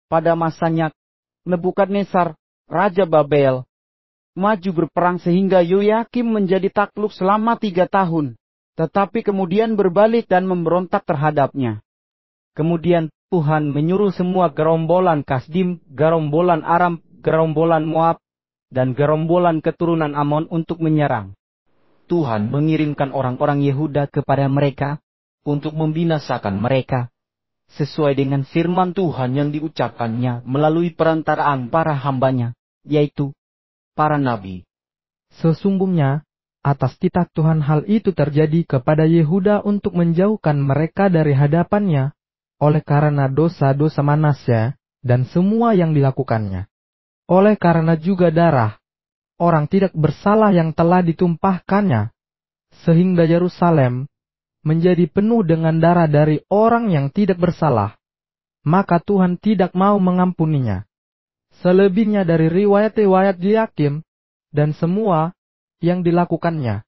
pada masanya Nebukadnezar, Raja Babel, maju berperang sehingga Yoyakim menjadi takluk selama 3 tahun, tetapi kemudian berbalik dan memberontak terhadapnya. Kemudian Tuhan menyuruh semua gerombolan Kasdim, gerombolan Aram, gerombolan Moab, dan gerombolan keturunan Amon untuk menyerang. Tuhan mengirimkan orang-orang Yehuda kepada mereka untuk membinasakan mereka, sesuai dengan firman Tuhan yang diucapkannya melalui perantaraan para hambanya, yaitu para nabi. Sesungguhnya, atas titah Tuhan hal itu terjadi kepada Yehuda untuk menjauhkan mereka dari hadapannya, oleh karena dosa-dosa Manasya dan semua yang dilakukannya. Oleh karena juga darah orang tidak bersalah yang telah ditumpahkannya, sehingga Yerusalem menjadi penuh dengan darah dari orang yang tidak bersalah, maka Tuhan tidak mau mengampuninya. Selebihnya dari riwayat-riwayat Yoyakim dan semua yang dilakukannya.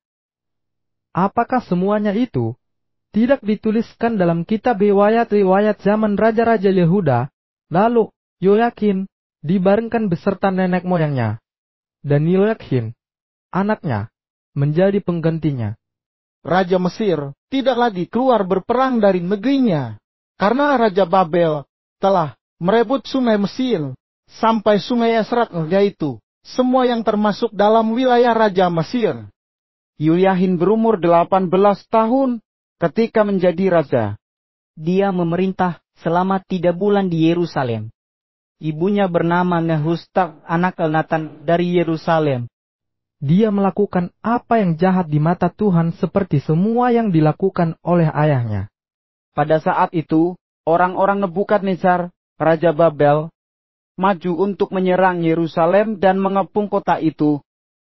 Apakah semuanya itu tidak dituliskan dalam kitab riwayat-riwayat zaman raja-raja Yehuda? Lalu Yoyakim dibarengkan beserta nenek moyangnya, dan Yoyakim, anaknya, menjadi penggantinya. Raja Mesir tidak lagi keluar berperang dari negerinya, karena Raja Babel telah merebut sungai Mesir, sampai sungai Efrat, yaitu semua yang termasuk dalam wilayah Raja Mesir. Yoyahin berumur 18 tahun ketika menjadi raja. Dia memerintah selama 3 bulan di Yerusalem. Ibunya bernama Nehustak, anak Elnatan dari Yerusalem. Dia melakukan apa yang jahat di mata Tuhan seperti semua yang dilakukan oleh ayahnya. Pada saat itu, orang-orang Nebukadnezar, Raja Babel, maju untuk menyerang Yerusalem dan mengepung kota itu.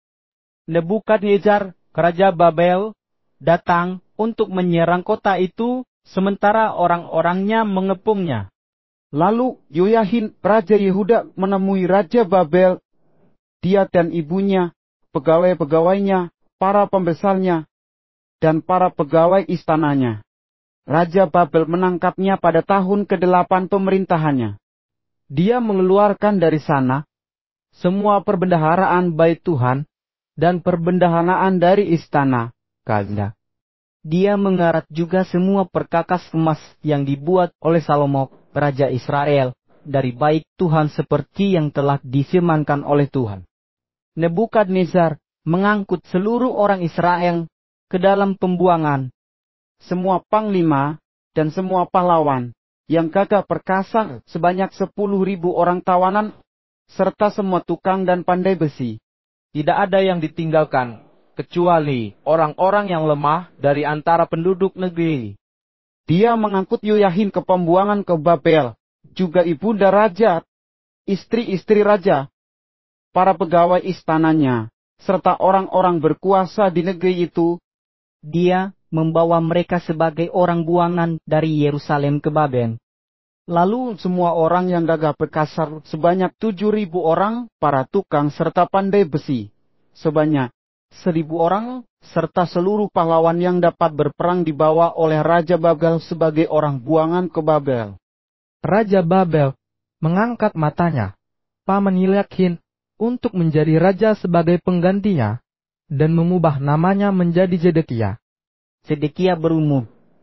Nebukadnezar, Raja Babel, datang untuk menyerang kota itu, sementara orang-orangnya mengepungnya. Lalu Yoyahin, Raja Yehuda, menemui Raja Babel, dia dan ibunya, pegawai-pegawainya, para pembesarnya, dan para pegawai istananya. Raja Babel menangkapnya pada tahun ke-8 pemerintahannya. Dia mengeluarkan dari sana semua perbendaharaan bait Tuhan dan perbendaharaan dari istana Kalda. Dia mengarat juga semua perkakas emas yang dibuat oleh Salomo, Raja Israel, dari bait Tuhan seperti yang telah difirmankan oleh Tuhan. Nebukadnezar mengangkut seluruh orang Israel ke dalam pembuangan. Semua panglima dan semua pahlawan yang gagah perkasa sebanyak 10.000 orang tawanan, serta semua tukang dan pandai besi. Tidak ada yang ditinggalkan, kecuali orang-orang yang lemah dari antara penduduk negeri. Dia mengangkut Yoyahin ke pembuangan ke Babel, juga ibunda raja, istri-istri raja, para pegawai istananya, serta orang-orang berkuasa di negeri itu. Dia membawa mereka sebagai orang buangan dari Yerusalem ke Babel. Lalu semua orang yang gagah perkasa sebanyak 7.000 orang, para tukang serta pandai besi sebanyak 1.000 orang, serta seluruh pahlawan yang dapat berperang dibawa oleh Raja Babel sebagai orang buangan ke Babel. Raja Babel mengangkat matanya, paman Yoyakin, untuk menjadi raja sebagai penggantinya, dan mengubah namanya menjadi Zedekia. Zedekia berumur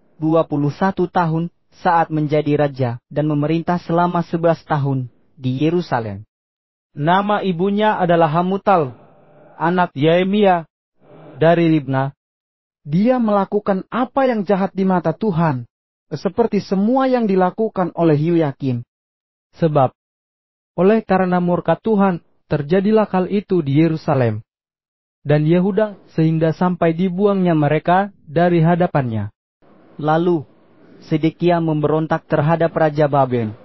21 tahun saat menjadi raja dan memerintah selama 11 tahun di Yerusalem. Nama ibunya adalah Hamutal, anak Yeremia dari Libna. Dia melakukan apa yang jahat di mata Tuhan, seperti semua yang dilakukan oleh Yoyakim. Sebab, oleh karena murka Tuhan, terjadilah hal itu di Yerusalem dan Yehuda sehingga sampai dibuangnya mereka dari hadapannya. Lalu Zedekia memberontak terhadap Raja Babel.